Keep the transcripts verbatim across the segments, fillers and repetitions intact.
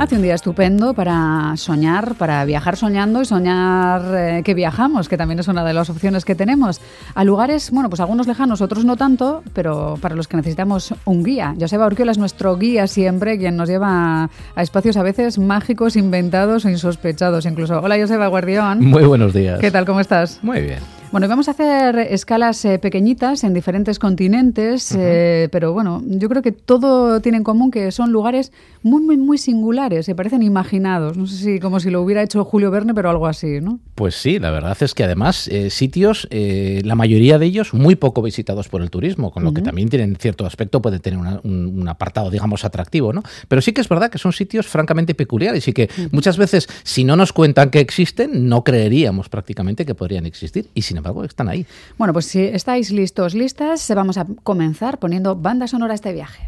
Hace un día estupendo para soñar, para viajar soñando y soñar eh, que viajamos, que también es una de las opciones que tenemos, a lugares, bueno, pues algunos lejanos, otros no tanto, pero para los que necesitamos un guía. Joseba Urquiola es nuestro guía siempre, quien nos lleva a espacios a veces mágicos, inventados o insospechados incluso. Hola, Joseba Guardión. Muy buenos días. ¿Qué tal? ¿Cómo estás? Muy bien. Bueno, vamos a hacer escalas eh, pequeñitas en diferentes continentes, uh-huh. eh, pero bueno, yo creo que todo tiene en común que son lugares muy, muy, muy singulares, se parecen imaginados. No sé si como si lo hubiera hecho Julio Verne, pero algo así, ¿no? Pues sí, la verdad es que además eh, sitios, eh, la mayoría de ellos muy poco visitados por el turismo, con lo uh-huh. que también tienen cierto aspecto, puede tener una, un, un apartado, digamos, atractivo, ¿no? Pero sí que es verdad que son sitios francamente peculiares y que uh-huh. muchas veces, si no nos cuentan que existen, no creeríamos prácticamente que podrían existir y sin embargo están ahí. Bueno, pues si estáis listos, listas, vamos a comenzar poniendo banda sonora a este viaje.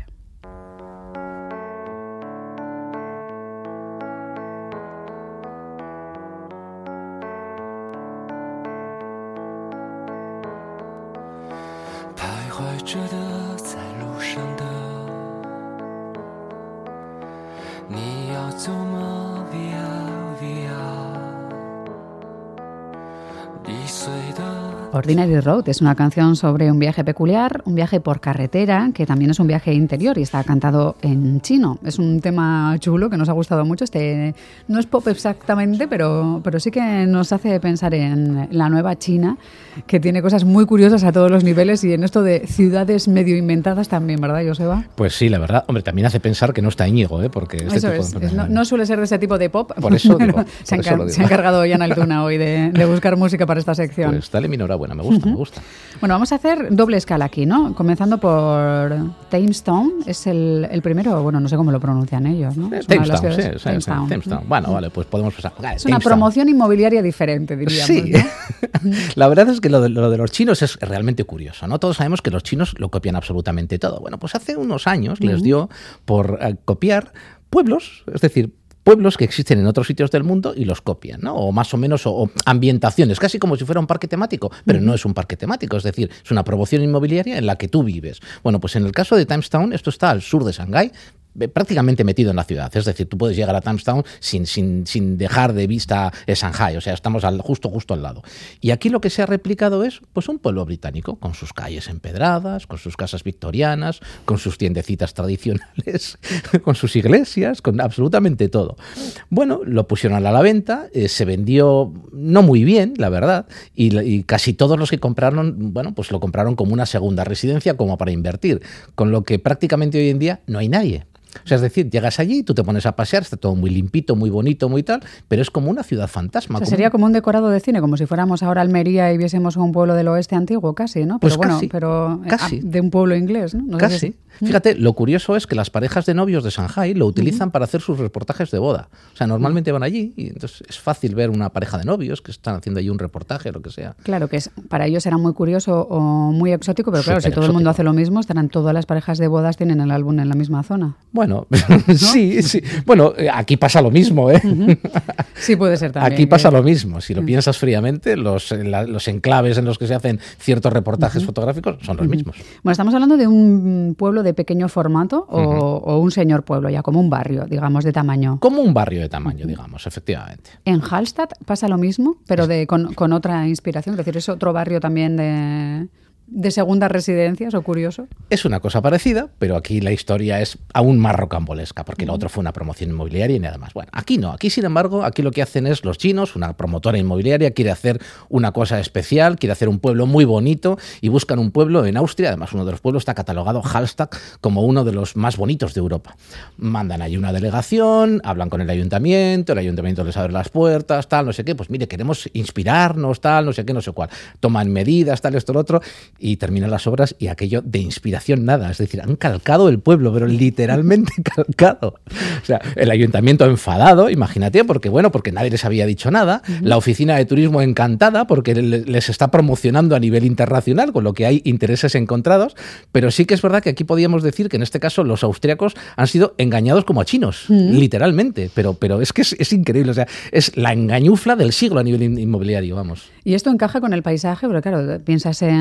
Ordinary Road es una canción sobre un viaje peculiar, un viaje por carretera, que también es un viaje interior y está cantado en chino. Es un tema chulo que nos ha gustado mucho. Este no es pop exactamente, pero, pero sí que nos hace pensar en la nueva China, que tiene cosas muy curiosas a todos los niveles y en esto de ciudades medio inventadas también, ¿verdad, Joseba? Pues sí, la verdad. Hombre, también hace pensar que no está Íñigo, ¿eh? Porque este eso tipo es, de... es no, no suele ser de ese tipo de pop. Por eso digo, por se, ha eso encar- lo digo. se ha encargado Jan Altuna hoy de, de buscar música para esta sección. Pues dale mi enhorabuena, me gusta, uh-huh. me gusta. Bueno, vamos a hacer doble escala aquí, ¿no? Comenzando por Thamestown, es el, el primero, bueno, no sé cómo lo pronuncian ellos, ¿no? Eh, Thamestown, sí, sí, Thamestown. sí, Thamestown. Bueno, vale, pues podemos pasar. Vale, es una Thamestown. promoción inmobiliaria diferente, diríamos, sí. ¿no? La verdad es que lo de, lo de los chinos es realmente curioso, ¿no? Todos sabemos que los chinos lo copian absolutamente todo. Bueno, pues hace unos años uh-huh. les dio por uh, copiar pueblos, es decir, pueblos que existen en otros sitios del mundo y los copian, ¿no? O más o menos, o, o ambientaciones, casi como si fuera un parque temático, pero uh-huh. no es un parque temático, es decir, es una promoción inmobiliaria en la que tú vives. Bueno, pues en el caso de Thamestown, esto está al sur de Shanghái, prácticamente metido en la ciudad, es decir, tú puedes llegar a Thamestown sin, sin, sin dejar de vista Shanghái, o sea, estamos al, justo justo al lado. Y aquí lo que se ha replicado es pues un pueblo británico, con sus calles empedradas, con sus casas victorianas, con sus tiendecitas tradicionales, con sus iglesias, con absolutamente todo. Bueno, lo pusieron a la venta, eh, se vendió no muy bien, la verdad, y, y casi todos los que compraron, bueno, pues lo compraron como una segunda residencia, como para invertir, con lo que prácticamente hoy en día no hay nadie. O sea, es decir, llegas allí, tú te pones a pasear, está todo muy limpito, muy bonito, muy tal, pero es como una ciudad fantasma. O sea, como sería un... como un decorado de cine, como si fuéramos ahora a Almería y viésemos un pueblo del oeste antiguo, casi, ¿no? Pero pues bueno, casi, pero casi. de un pueblo inglés, ¿no? no casi. Sé si... Fíjate, lo curioso es que las parejas de novios de Shanghái lo utilizan uh-huh. para hacer sus reportajes de boda. O sea, normalmente van allí y entonces es fácil ver una pareja de novios que están haciendo allí un reportaje o lo que sea. Claro, que es, para ellos será muy curioso o muy exótico, pero claro, Super si todo exótico. El mundo hace lo mismo, estarán todas las parejas de bodas tienen el álbum en la misma zona. Bueno, ¿no? sí, sí. Bueno, aquí pasa lo mismo, ¿eh? Uh-huh. Sí, puede ser también. Aquí pasa que... lo mismo. Si lo uh-huh. piensas fríamente, los, la, los enclaves en los que se hacen ciertos reportajes uh-huh. fotográficos son los uh-huh. mismos. Bueno, estamos hablando de un pueblo de pequeño formato o, uh-huh. o un señor pueblo, ya como un barrio, digamos, de tamaño. Como un barrio de tamaño, uh-huh. digamos, efectivamente. En Hallstatt pasa lo mismo, pero de, con, con otra inspiración, es decir, es otro barrio también de... ¿De segundas residencias o curioso? Es una cosa parecida, pero aquí la historia es aún más rocambolesca, porque uh-huh. lo otro fue una promoción inmobiliaria y nada más. Bueno, aquí no. Aquí, sin embargo, aquí lo que hacen es los chinos, una promotora inmobiliaria, quiere hacer una cosa especial, quiere hacer un pueblo muy bonito y buscan un pueblo en Austria. Además, uno de los pueblos está catalogado, Hallstatt, como uno de los más bonitos de Europa. Mandan allí una delegación, hablan con el ayuntamiento, el ayuntamiento les abre las puertas, tal, no sé qué. Pues mire, queremos inspirarnos, tal, no sé qué, no sé cuál. Toman medidas, tal, esto, lo otro... y terminan las obras y aquello de inspiración nada, es decir, han calcado el pueblo, pero literalmente calcado. O sea, el ayuntamiento enfadado, imagínate, porque bueno, porque nadie les había dicho nada, uh-huh. la oficina de turismo encantada porque les está promocionando a nivel internacional, con lo que hay intereses encontrados, pero sí que es verdad que aquí podíamos decir que en este caso los austriacos han sido engañados como a chinos, uh-huh. literalmente, pero, pero es que es, es increíble, o sea, es la engañufla del siglo a nivel inmobiliario, vamos. Y esto encaja con el paisaje, pero claro, piensas en,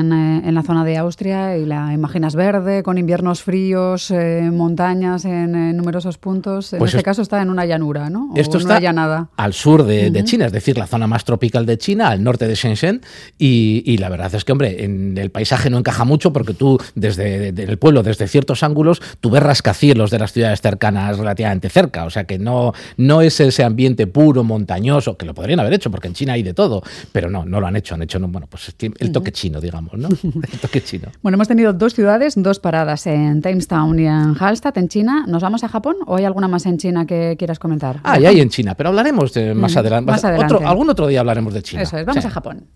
en la zona de Austria y la imaginas verde, con inviernos fríos, eh, montañas en, en numerosos puntos. En Pues este es, caso está en una llanura, ¿no? O esto en está una llanada. Al sur de, Uh-huh. de China, es decir, la zona más tropical de China, al norte de Shenzhen, y, y la verdad es que, hombre, en el paisaje no encaja mucho porque tú, desde de, el pueblo, desde ciertos ángulos, tú ves rascacielos de las ciudades cercanas relativamente cerca, o sea que no, no es ese ambiente puro, montañoso, que lo podrían haber hecho, porque en China hay de todo, pero no, no lo han hecho, han hecho, no, bueno, pues el toque chino, digamos, ¿no? El toque chino. Bueno, hemos tenido dos ciudades, dos paradas, en Timestown y en Hallstatt, en China. ¿Nos vamos a Japón o hay alguna más en China que quieras comentar? Ah, y hay en China, pero hablaremos de, más, mm, adelante. más adelante. Otro, algún otro día hablaremos de China. Eso es, vamos sí. a Japón.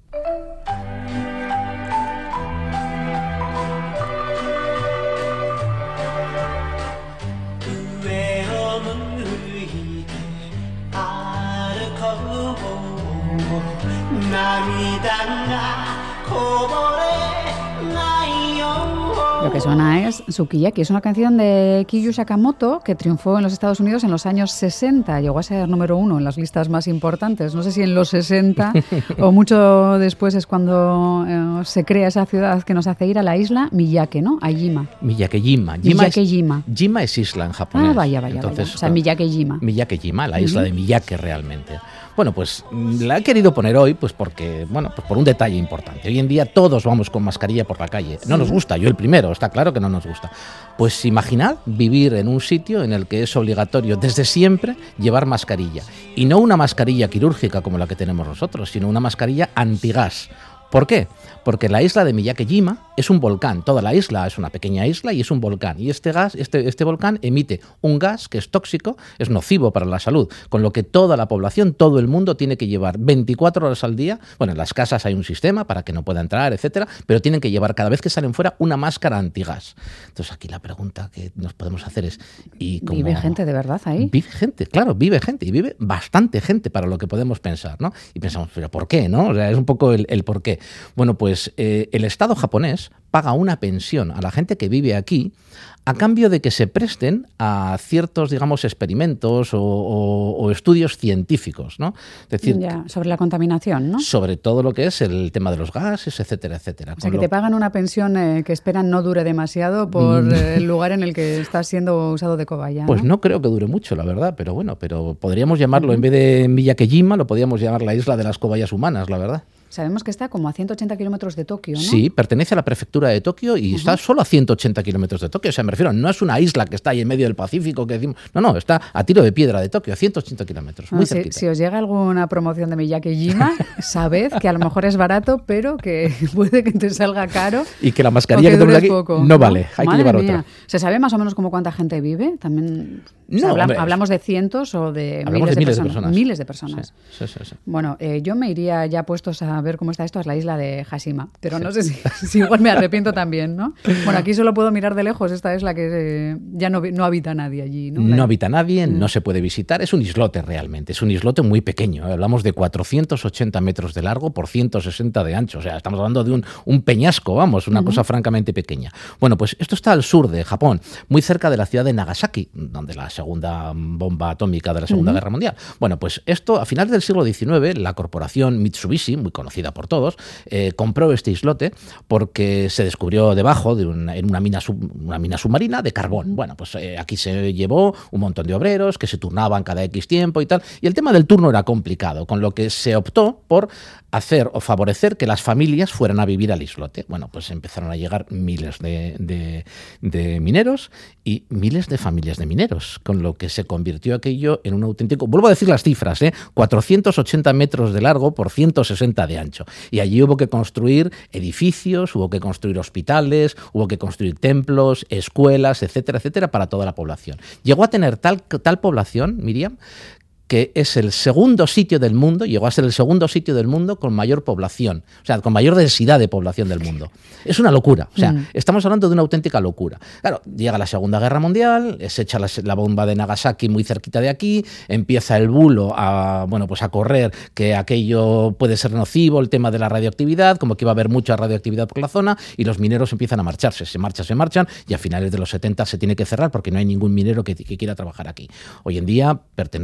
Lo que suena es Sukiyaki, es una canción de Kiyu Sakamoto que triunfó en los Estados Unidos en los años sesenta, llegó a ser número uno en las listas más importantes, no sé si en los sesenta o mucho después es cuando eh, se crea esa ciudad que nos hace ir a la isla Miyake, ¿no? A Jima. Miyake-jima. Miyake-jima. Es, Jima es isla en japonés. Ah, vaya, vaya, Entonces, vaya. O sea, Miyake-jima. Miyake-jima, la isla uh-huh. de Miyake realmente. Bueno, pues la he querido poner hoy pues porque, bueno, pues por un detalle importante. Hoy en día todos vamos con mascarilla por la calle. No nos gusta, yo el primero, está claro que no nos gusta. Pues imaginad vivir en un sitio en el que es obligatorio desde siempre llevar mascarilla. Y no una mascarilla quirúrgica como la que tenemos nosotros, sino una mascarilla antigas. ¿Por qué? Porque la isla de Miyake-jima es un volcán. Toda la isla es una pequeña isla y es un volcán. Y este gas, este, este volcán emite un gas que es tóxico, es nocivo para la salud, con lo que toda la población, todo el mundo tiene que llevar veinticuatro horas al día. Bueno, en las casas hay un sistema para que no pueda entrar, etcétera, pero tienen que llevar cada vez que salen fuera una máscara antigas. Entonces aquí la pregunta que nos podemos hacer es... ¿y cómo ¿vive gente de verdad ahí? Vive gente, claro, vive gente y vive bastante gente para lo que podemos pensar, ¿no? Y pensamos, ¿pero por qué, no? O sea, es un poco el, el por qué. Bueno, pues eh, el Estado japonés paga una pensión a la gente que vive aquí a cambio de que se presten a ciertos, digamos, experimentos o, o, o estudios científicos, ¿no? Es decir, ya, sobre la contaminación, ¿no? Sobre todo lo que es el tema de los gases, etcétera, etcétera. O sea, Con que lo... te pagan una pensión eh, que esperan no dure demasiado por mm. eh, el lugar en el que estás siendo usado de cobaya, ¿no? Pues no creo que dure mucho, la verdad, pero bueno, pero podríamos llamarlo, uh-huh. en vez de Miyake-jima, lo podríamos llamar la isla de las cobayas humanas, la verdad. Sabemos que está como a ciento ochenta kilómetros de Tokio, ¿no? Sí, pertenece a la prefectura de Tokio y uh-huh. está solo a ciento ochenta kilómetros de Tokio. O sea, me refiero, no es una isla que está ahí en medio del Pacífico que decimos... No, no, está a tiro de piedra de Tokio, a ciento ochenta kilómetros, muy ah, cerquita. Si, si os llega alguna promoción de Miyake-jima, sabed que a lo mejor es barato, pero que puede que te salga caro. Y que la mascarilla que, que tenemos aquí poco, no vale, hay Madre que llevar mía. otra. ¿Se sabe más o menos como cuánta gente vive? También... No, o sea, habla, hombre, hablamos de cientos o de miles hablamos de, de, miles personas. de personas. Miles de personas. Sí, sí, sí, sí. Bueno, eh, yo me iría ya puestos a ver cómo está esto a la isla de Hashima, pero sí. no sé si, si igual me arrepiento también, ¿no? Bueno, aquí solo puedo mirar de lejos, esta es la que eh, ya no, no habita nadie allí, ¿no? No habita nadie, mm. no se puede visitar, es un islote realmente, es un islote muy pequeño, hablamos de cuatrocientos ochenta metros de largo por ciento sesenta de ancho, o sea, estamos hablando de un, un peñasco, vamos, una uh-huh. cosa francamente pequeña. Bueno, pues esto está al sur de Japón, muy cerca de la ciudad de Nagasaki, donde la segunda bomba atómica de la Segunda uh-huh. Guerra Mundial. Bueno, pues esto, a finales del siglo diecinueve, la corporación Mitsubishi, muy conocida por todos, eh, compró este islote porque se descubrió debajo de una, en una mina, sub, una mina submarina de carbón. Uh-huh. Bueno, pues eh, aquí se llevó un montón de obreros que se turnaban cada X tiempo y tal, y el tema del turno era complicado, con lo que se optó por hacer o favorecer que las familias fueran a vivir al islote. Bueno, pues empezaron a llegar miles de, de, de mineros y miles de familias de mineros, con lo que se convirtió aquello en un auténtico, vuelvo a decir las cifras, ¿eh? cuatrocientos ochenta metros de largo por ciento sesenta de ancho. Y allí hubo que construir edificios, hubo que construir hospitales, hubo que construir templos, escuelas, etcétera, etcétera, para toda la población. Llegó a tener tal, tal población, Miriam, que es el segundo sitio del mundo, llegó a ser el segundo sitio del mundo con mayor población, o sea, con mayor densidad de población del mundo. Es una locura, o sea, mm. estamos hablando de una auténtica locura. Claro, llega la Segunda Guerra Mundial, se echa la, la bomba de Nagasaki muy cerquita de aquí, empieza el bulo a, bueno, pues a correr que aquello puede ser nocivo, el tema de la radioactividad, como que iba a haber mucha radioactividad por la zona, y los mineros empiezan a marcharse, se marchan, se marchan, y a finales de los setenta se tiene que cerrar porque no hay ningún minero que, que quiera trabajar aquí. Hoy en día pertenece al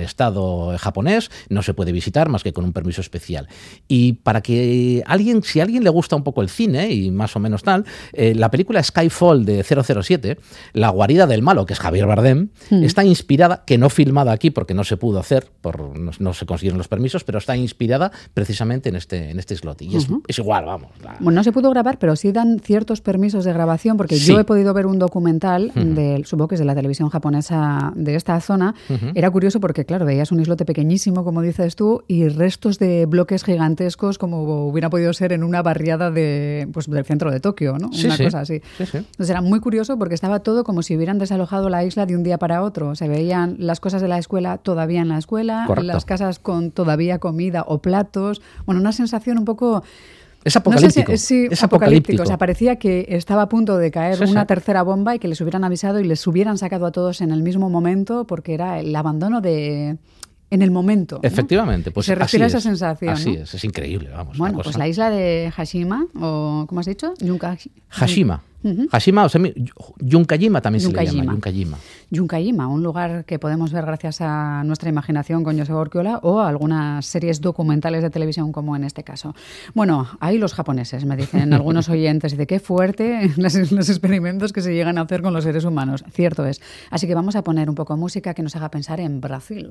Estado japonés, no se puede visitar más que con un permiso especial. Y para que alguien, si a alguien le gusta un poco el cine y más o menos tal, eh, la película Skyfall de cero cero siete, La guarida del malo, que es Javier Bardem, mm. está inspirada, que no filmada aquí porque no se pudo hacer, por, no, no se consiguieron los permisos, pero está inspirada precisamente en este, en este slot. Y es, uh-huh. es igual, vamos. La... Bueno, no se pudo grabar, pero sí dan ciertos permisos de grabación, porque sí. yo he podido ver un documental, uh-huh. de, supongo que es de la televisión japonesa de esta zona. Uh-huh. Era curioso porque, claro, veías un islote pequeñísimo, como dices tú, y restos de bloques gigantescos, como hubiera podido ser en una barriada de, pues, del centro de Tokio, ¿no? Sí, una sí. cosa así. Sí, sí. Entonces era muy curioso porque estaba todo como si hubieran desalojado la isla de un día para otro. Se veían las cosas de la escuela todavía en la escuela, Correcto. las casas con todavía comida o platos. Bueno, una sensación un poco... Es apocalíptico. No sé si, sí, es apocalíptico. apocalíptico. O sea, parecía que estaba a punto de caer sí, una sí. tercera bomba y que les hubieran avisado y les hubieran sacado a todos en el mismo momento, porque era el abandono de... en el momento. Efectivamente. ¿No? Pues se respira esa es. sensación. Así ¿no? es, es increíble. Vamos, bueno, una cosa. pues la isla de Hashima, o ¿cómo has dicho? Yunka... Hashima. Uh-huh. Hashima, o sea, Yunkajima también Yunkajima. se le llama. Yunkajima. Yunkajima, un lugar que podemos ver gracias a nuestra imaginación con Joseba Urquiola o a algunas series documentales de televisión como en este caso. Bueno, ahí los japoneses, me dicen algunos oyentes, y de qué fuerte los, los experimentos que se llegan a hacer con los seres humanos. Cierto es. Así que vamos a poner un poco de música que nos haga pensar en Brasil.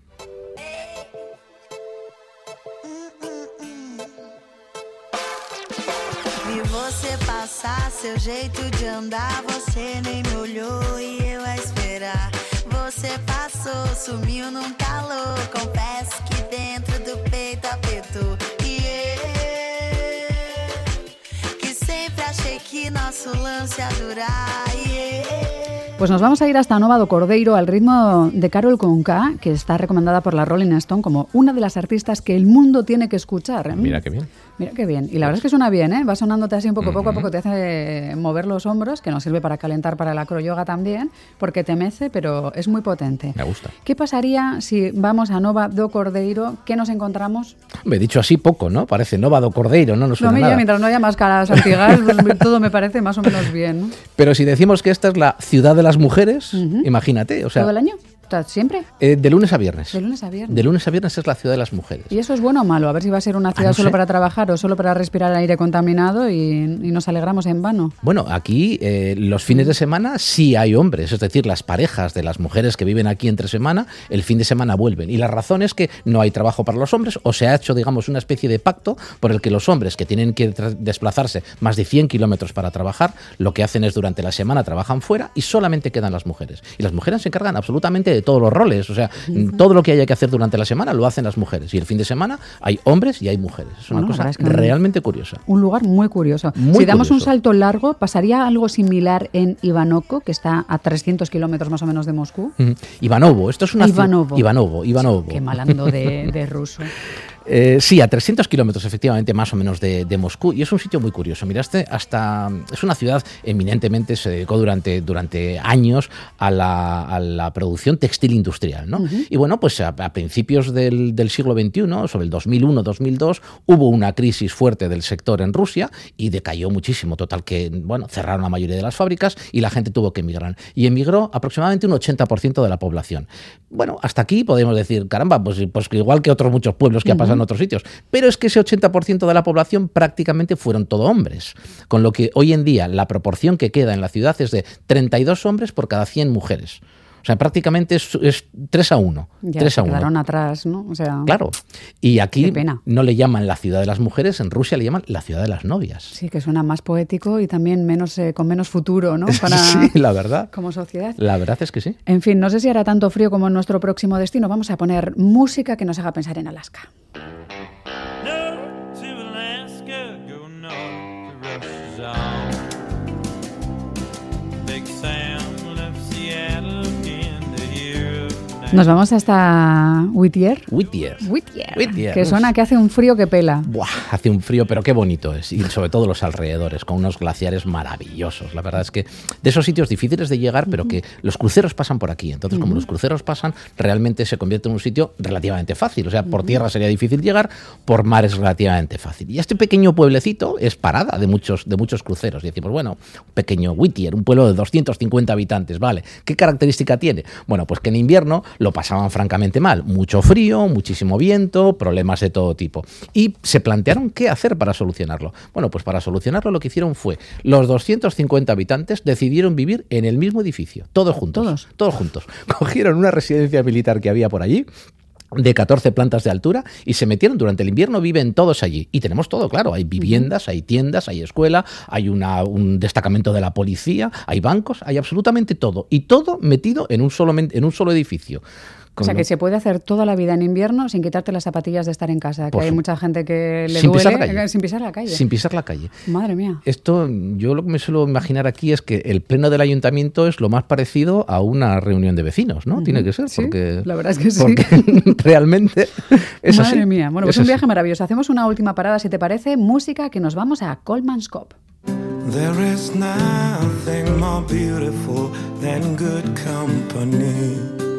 Vi você passar, seu jeito de andar, você nem me olhou e eu a esperar. Você passou, sumiu num calor, confesso que dentro do peito apertou. E eu, que sempre achei que nosso lance ia durar. E eu... Pues nos vamos a ir hasta Nova do Cordeiro al ritmo de Carol Conká, que está recomendada por la Rolling Stone como una de las artistas que el mundo tiene que escuchar. ¿eh? Mira qué bien. Mira qué bien. Y la verdad es que suena bien, ¿eh? Va sonándote así un poco, poco a poco, te hace mover los hombros, que nos sirve para calentar para el acroyoga también, porque te mece, pero es muy potente. Me gusta. ¿Qué pasaría si vamos a Nova do Cordeiro? ¿Qué nos encontramos? Me he dicho así poco, ¿no? Parece Nova do Cordeiro, ¿no? No suena no, mira, nada. mientras no haya máscaras antigas, pues, todo me parece más o menos bien, ¿no? Pero si decimos que esta es la ciudad de las mujeres, uh-huh. imagínate, o sea... ¿Todo el año? ¿Siempre? Eh, de lunes a viernes. De lunes a viernes. De lunes a viernes es la ciudad de las mujeres. ¿Y eso es bueno o malo? A ver si va a ser una ciudad ah, no solo sé. para trabajar o solo para respirar aire contaminado y, y nos alegramos en vano. Bueno, aquí eh, los fines de semana sí hay hombres, es decir, las parejas de las mujeres que viven aquí entre semana, el fin de semana vuelven. Y la razón es que no hay trabajo para los hombres o se ha hecho, digamos, una especie de pacto por el que los hombres que tienen que tra- desplazarse más de cien kilómetros para trabajar, lo que hacen es durante la semana trabajan fuera y solamente quedan las mujeres. Y las mujeres se encargan absolutamente de todos los roles, o sea, O sea, uh-huh. todo lo que haya que hacer durante la semana lo hacen las mujeres. Y el fin de semana hay hombres y hay mujeres. Es una bueno, cosa es que realmente curiosa. Un lugar muy curioso. Muy si damos curioso. un salto largo, ¿pasaría algo similar en Ivanovo, que está a trescientos kilómetros más o menos de Moscú? Uh-huh. Ivanovo, esto es una... Ivanovo. Ivanovo, Ivanovo. Qué malando de, de ruso. Eh, sí, a trescientos kilómetros efectivamente más o menos de, de Moscú, y es un sitio muy curioso. Miraste, hasta es una ciudad eminentemente, se dedicó durante, durante años a la, a la producción textil industrial, ¿no? Uh-huh. Y bueno, pues a, a principios del, del siglo veintiuno, sobre el dos mil uno dos mil dos, hubo una crisis fuerte del sector en Rusia y decayó muchísimo, total que, bueno, cerraron la mayoría de las fábricas y la gente tuvo que emigrar. Y emigró aproximadamente un ochenta por ciento de la población. Bueno, hasta aquí podemos decir, caramba, pues, pues igual que otros muchos pueblos que uh-huh. ha pasado en otros sitios. Pero es que ese ochenta por ciento de la población prácticamente fueron todo hombres. Con lo que hoy en día la proporción que queda en la ciudad es de treinta y dos hombres por cada cien mujeres. O sea, prácticamente es, es tres a uno. Ya, tres a se quedaron uno. atrás, ¿no? O sea, claro. Y aquí pena. no le llaman la ciudad de las mujeres, en Rusia le llaman la ciudad de las novias. Sí, que suena más poético y también menos eh, con menos futuro, ¿no? Para, sí, la verdad. Como sociedad. La verdad es que sí. En fin, no sé si hará tanto frío como en nuestro próximo destino. Vamos a poner música que nos haga pensar en Alaska. Nos vamos hasta Whittier. Whittier. Whittier. Whittier. Que suena que hace un frío que pela. Buah, hace un frío, pero qué bonito es. Y sobre todo los alrededores, con unos glaciares maravillosos. La verdad es que de esos sitios difíciles de llegar, pero que los cruceros pasan por aquí. Entonces, uh-huh. como los cruceros pasan, realmente se convierte en un sitio relativamente fácil. O sea, por tierra sería difícil llegar, por mar es relativamente fácil. Y este pequeño pueblecito es parada de muchos, de muchos cruceros. Y decimos, bueno, un pequeño Whittier, un pueblo de doscientos cincuenta habitantes, ¿vale? ¿Qué característica tiene? Bueno, pues que en invierno lo pasaban francamente mal. Mucho frío, muchísimo viento, problemas de todo tipo. Y se plantearon qué hacer para solucionarlo. Bueno, pues para solucionarlo lo que hicieron fue, los doscientos cincuenta habitantes decidieron vivir en el mismo edificio, todos juntos. ¿Todos? Todos juntos. Cogieron una residencia militar que había por allí, de catorce plantas de altura, y se metieron durante el invierno, viven todos allí. Y tenemos todo, claro, hay viviendas, hay tiendas, hay escuela, hay una, un destacamento de la policía, hay bancos, hay absolutamente todo. Y todo metido en un solo, en un solo edificio. O sea, que se puede hacer toda la vida en invierno sin quitarte las zapatillas de estar en casa, que hay mucha gente que le sin duele pisar la calle. sin pisar la calle. Sin pisar la calle. Madre mía. Esto, yo lo que me suelo imaginar aquí es que el pleno del ayuntamiento es lo más parecido a una reunión de vecinos, ¿no? Uh-huh. Tiene que ser, sí, porque, la verdad es que sí. porque realmente es Madre así. Madre mía. Bueno, pues es un viaje así. maravilloso. Hacemos una última parada, si te parece, música, que nos vamos a Colman's Cove. There is nothing more beautiful than good company.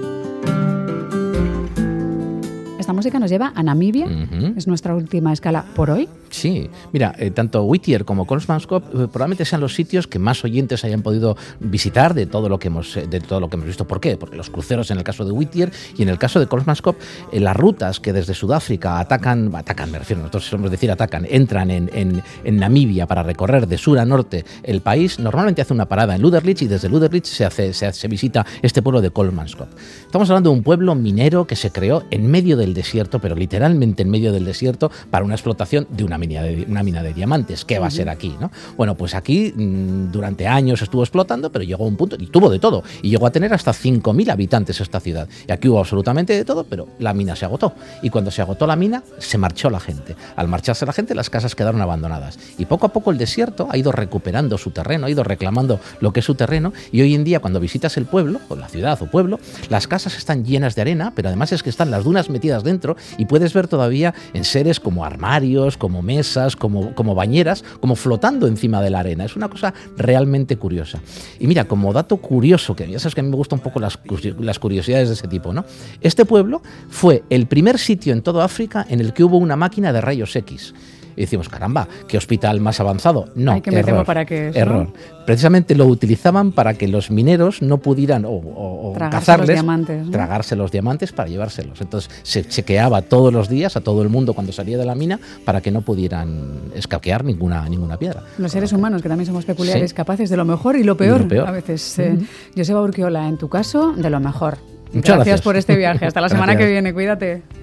Esta música nos lleva a Namibia, Uh-huh. es nuestra última escala por hoy. Sí, mira, eh, tanto Whittier como Colman's Cove eh, probablemente sean los sitios que más oyentes hayan podido visitar de todo lo que hemos eh, de todo lo que hemos visto. ¿Por qué? Porque los cruceros en el caso de Whittier y en el caso de Colman's Cove, eh, las rutas que desde Sudáfrica atacan, atacan, me refiero, nosotros solemos decir atacan, entran en, en, en Namibia para recorrer de sur a norte el país, normalmente hace una parada en Luderlich y desde Luderlich se hace se, se visita este pueblo de Colman's Cove. Estamos hablando de un pueblo minero que se creó en medio del desierto, pero literalmente en medio del desierto, para una explotación de una mina de, una mina de diamantes. ¿Qué va a ser aquí, no? Bueno, pues aquí mmm, durante años estuvo explotando, pero llegó a un punto, y tuvo de todo, y llegó a tener hasta cinco mil habitantes esta ciudad. Y aquí hubo absolutamente de todo, pero la mina se agotó. Y cuando se agotó la mina, se marchó la gente. Al marcharse la gente, las casas quedaron abandonadas. Y poco a poco el desierto ha ido recuperando su terreno, ha ido reclamando lo que es su terreno, y hoy en día cuando visitas el pueblo, o la ciudad o pueblo, las casas están llenas de arena, pero además es que están las dunas metidas dentro, y puedes ver todavía en seres como armarios, como mesas, como, como bañeras, como flotando encima de la arena. Es una cosa realmente curiosa. Y mira, como dato curioso, que ya sabes que a mí me gustan un poco las, las curiosidades de ese tipo, ¿no? Este pueblo fue el primer sitio en toda África en el que hubo una máquina de rayos X. Y decimos, caramba, ¿qué hospital más avanzado? No, Ay, que me error, temo para que eso, error. ¿no? Precisamente lo utilizaban para que los mineros no pudieran o, o, o tragarse cazarles, los diamantes, ¿no? tragarse los diamantes para llevárselos. Entonces se chequeaba todos los días a todo el mundo cuando salía de la mina para que no pudieran escaquear ninguna, ninguna piedra. Los seres humanos, que también somos peculiares, Sí. capaces de lo mejor y lo peor, Y lo peor. a veces. Eh, Uh-huh. Joseba Urquiola, en tu caso, de lo mejor. Muchas Gracias gracias. por este viaje. Hasta la semana Gracias. que viene. Cuídate.